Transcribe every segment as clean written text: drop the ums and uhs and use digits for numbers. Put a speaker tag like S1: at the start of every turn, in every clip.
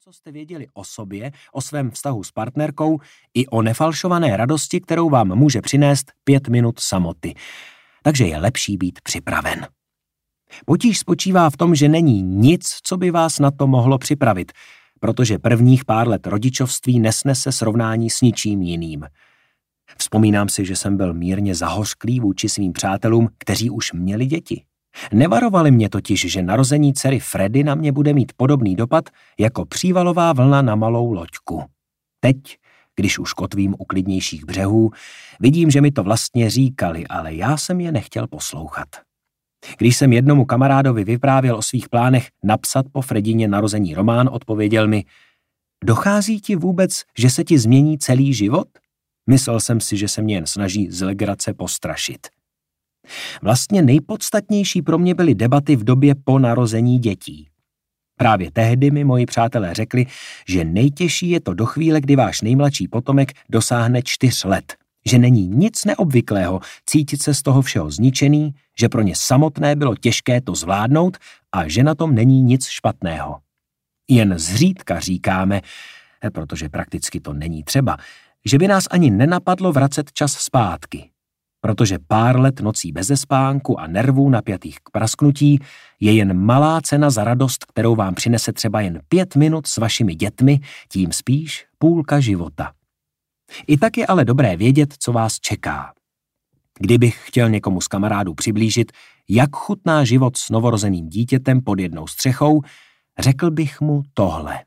S1: co jste věděli o sobě, o svém vztahu s partnerkou i o nefalšované radosti, kterou vám může přinést 5 minut samoty. Takže je lepší být připraven. Potíž spočívá v tom, že není nic, co by vás na to mohlo připravit, protože prvních pár let rodičovství nesnese srovnání s ničím jiným. Vzpomínám si, že jsem byl mírně zahořklý vůči svým přátelům, kteří už měli děti. Nevarovali mě totiž, že narození dcery Freddy na mě bude mít podobný dopad jako přívalová vlna na malou loďku. Teď, když už kotvím u klidnějších břehů, vidím, že mi to vlastně říkali, ale já jsem je nechtěl poslouchat. Když jsem jednomu kamarádovi vyprávěl o svých plánech napsat po Fredině narození román, odpověděl mi: dochází ti vůbec, že se ti změní celý život? Myslel jsem si, že se mě jen snaží z legrace postrašit. Vlastně nejpodstatnější pro mě byly debaty v době po narození dětí. Právě tehdy mi moji přátelé řekli, že nejtěžší je to do chvíle, kdy váš nejmladší potomek dosáhne 4 let, že není nic neobvyklého cítit se z toho všeho zničený, že pro ně samotné bylo těžké to zvládnout a že na tom není nic špatného. Jen zřídka říkáme, protože prakticky to není třeba, že by nás ani nenapadlo vracet čas zpátky, protože pár let nocí beze spánku a nervů napjatých k prasknutí je jen malá cena za radost, kterou vám přinese třeba jen 5 minut s vašimi dětmi, tím spíš půlka života. I tak je ale dobré vědět, co vás čeká. Kdybych chtěl někomu z kamarádů přiblížit, jak chutná život s novorozeným dítětem pod jednou střechou, řekl bych mu tohle.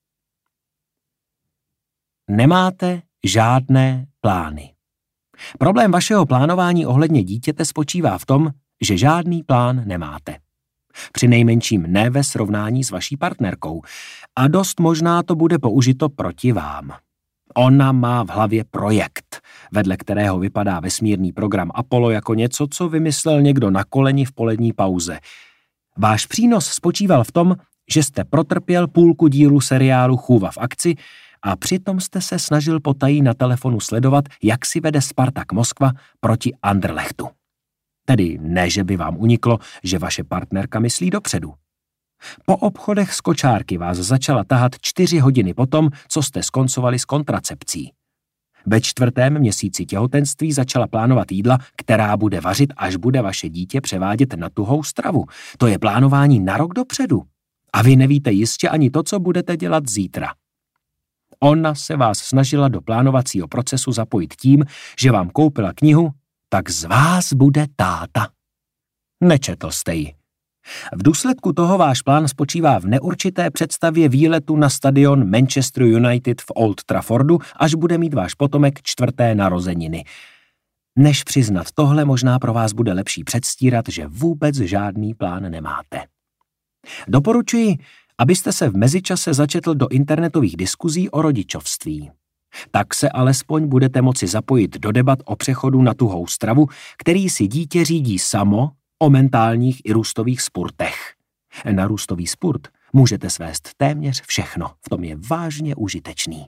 S1: Nemáte žádné plány. Problém vašeho plánování ohledně dítěte spočívá v tom, že žádný plán nemáte. Přinejmenším ne ve srovnání s vaší partnerkou a dost možná to bude použito proti vám. Ona má v hlavě projekt, vedle kterého vypadá vesmírný program Apollo jako něco, co vymyslel někdo na koleni v polední pauze. Váš přínos spočíval v tom, že jste protrpěl půlku dílu seriálu Chůva v akci a přitom jste se snažil potají na telefonu sledovat, jak si vede Spartak Moskva proti Anderlechtu. Tedy ne, že by vám uniklo, že vaše partnerka myslí dopředu. Po obchodech z kočárky vás začala tahat 4 hodiny potom, co jste skoncovali s kontracepcí. Ve 4. měsíci těhotenství začala plánovat jídla, která bude vařit, až bude vaše dítě převádět na tuhou stravu. To je plánování na rok dopředu. A vy nevíte jistě ani to, co budete dělat zítra. Ona se vás snažila do plánovacího procesu zapojit tím, že vám koupila knihu Tak z vás bude táta. Nečetl jste ji. V důsledku toho váš plán spočívá v neurčité představě výletu na stadion Manchester United v Old Traffordu, až bude mít váš potomek 4. narozeniny. Než přiznat tohle, možná pro vás bude lepší předstírat, že vůbec žádný plán nemáte. Doporučuji, abyste se v mezičase začetl do internetových diskuzí o rodičovství. Tak se alespoň budete moci zapojit do debat o přechodu na tuhou stravu, který si dítě řídí samo, o mentálních i růstových spurtech. Na růstový spurt můžete svést téměř všechno, v tom je vážně užitečný.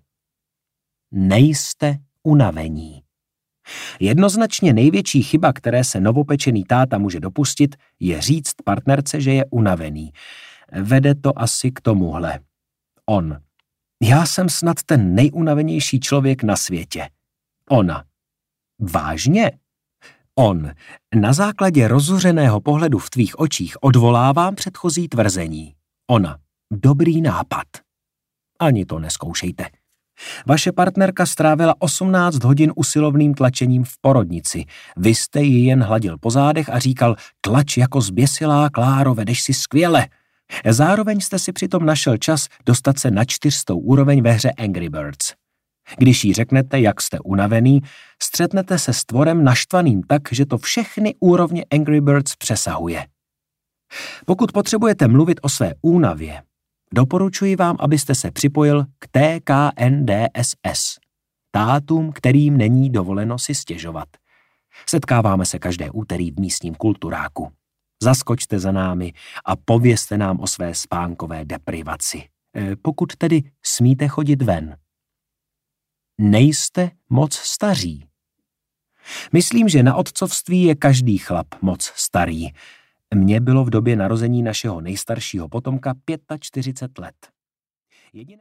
S1: Nejste unavení. Jednoznačně největší chyba, které se novopečený táta může dopustit, je říct partnerce, že je unavený. Vede to asi k tomuhle. On. Já jsem snad ten nejunavenější člověk na světě. Ona. Vážně? On. Na základě rozuřeného pohledu v tvých očích odvolávám předchozí tvrzení. Ona. Dobrý nápad. Ani to nezkoušejte. Vaše partnerka strávila 18 hodin usilovným tlačením v porodnici. Vy jste ji jen hladil po zádech a říkal: tlač jako zběsilá, Kláro, vedeš si skvěle. Zároveň jste si přitom našel čas dostat se na 400. úroveň ve hře Angry Birds. Když jí řeknete, jak jste unavený, střetnete se s tvorem naštvaným tak, že to všechny úrovně Angry Birds přesahuje. Pokud potřebujete mluvit o své únavě, doporučuji vám, abyste se připojil k TKNDSS, tátům, kterým není dovoleno si stěžovat. Setkáváme se každé úterý v místním kulturáku. Zaskočte za námi a povězte nám o své spánkové deprivaci. Pokud tedy smíte chodit ven. Nejste moc staří. Myslím, že na otcovství je každý chlap moc starý. Mně bylo v době narození našeho nejstaršího potomka 45 let. Jediné